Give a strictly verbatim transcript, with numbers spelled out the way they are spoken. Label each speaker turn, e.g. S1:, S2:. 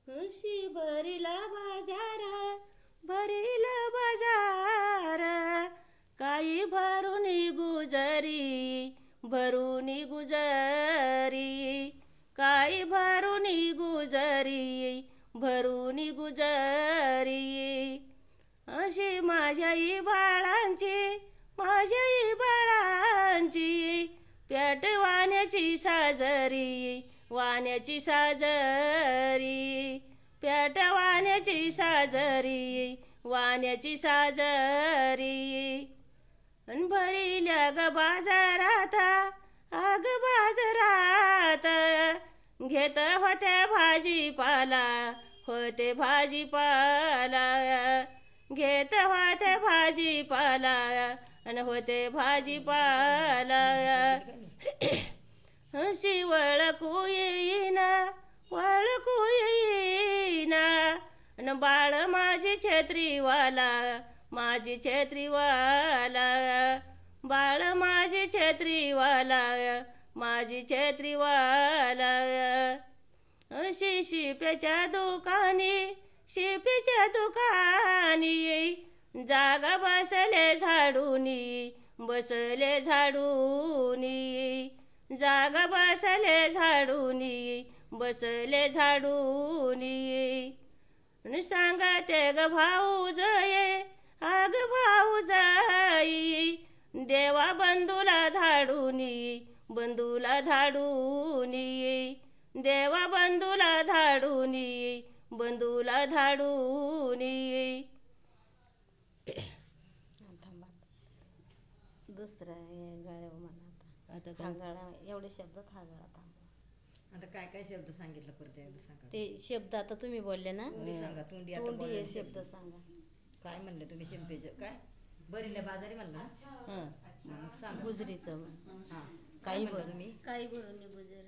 S1: हशी भरिला बाजार भरिला बाजार काही भरुनी गुजरी भरुनी गुजरी काही भरुनी गुजरी भरुनी गुजरी अशी माझ्याही बाळांची माझ्याही बाळांची पेट वाण्याची साजरी वाण्याची साजरी पेट वाण्याची साजरी वाण्याची साजरी अन भरिल्या ग बाजारात अग बाजारात घेत होते भाजीपाला होते भाजीपाला घेत होते भाजीपाला अन होते भाजीपाला हशी वळखू येईना वळखू येईना अन बाळ माझी छत्रीवाला माझी छत्रीवाला बाळ माझी छत्रीवाला माझी छत्रीवाला अशी शिप्याच्या दुकानी शिप्याच्या दुकानी जागा बसले झाडूनी बसले झाडूनी जागा बसले झाडूनी बसले झाडूनी न सांगा ते ग भाऊ जये अग भाऊ जाई देवा बंधूला धाडूनी बंधूला धाडूनी देवा बंधूला धाडूनी बंधूला धाडूनी
S2: दुसरा गाळ्या म्हणा आता हा गाळा एवढे शब्दात हा गाळा थांबवा.
S3: आता काय काय शब्द सांगितलं परत एकदा सांगा.
S2: ते शब्द आता तुम्ही बोलले ना
S3: तोंडी सांगा तोंडी आता
S2: तोंडी हे
S3: बोलायला
S2: शब्द सांगा.
S3: काय म्हणले तुम्ही शिंपेचं काय बरीला बाजारी म्हणला ना?
S2: हं
S3: हा, मग सांगा
S2: गुजरीचं म्हण.
S3: हा
S2: काही
S3: काय म्हणलं
S2: बरं
S3: तुम्ही
S1: काही भरुनी गुजरी